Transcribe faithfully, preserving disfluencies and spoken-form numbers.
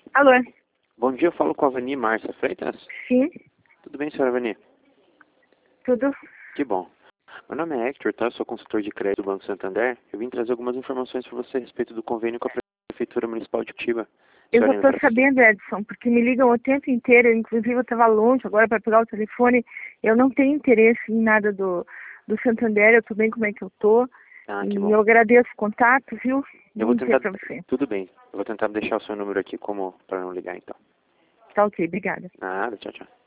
Alô? Bom dia, eu falo com a Vani Márcia Freitas. Sim, Tudo bem, senhora Vani? tudo? Que bom. Meu nome é Hector, tá? Eu sou consultor de crédito do Banco Santander. Eu vim trazer algumas informações para você a respeito do convênio com a Prefeitura Municipal de Curitiba. Eu já Senhora estou ainda vai- sabendo, Edson, porque me ligam o tempo inteiro, inclusive eu estava longe agora para pegar o telefone. Eu não tenho interesse em nada do, do Santander, eu estou bem como é que eu estou. Ah, que E bom. eu agradeço o contato, viu? Eu vou Bom dia tentar... para você. Tudo bem. Eu vou tentar deixar o seu número aqui como para não ligar, então. Tá ok, obrigada. Nada, tchau, tchau.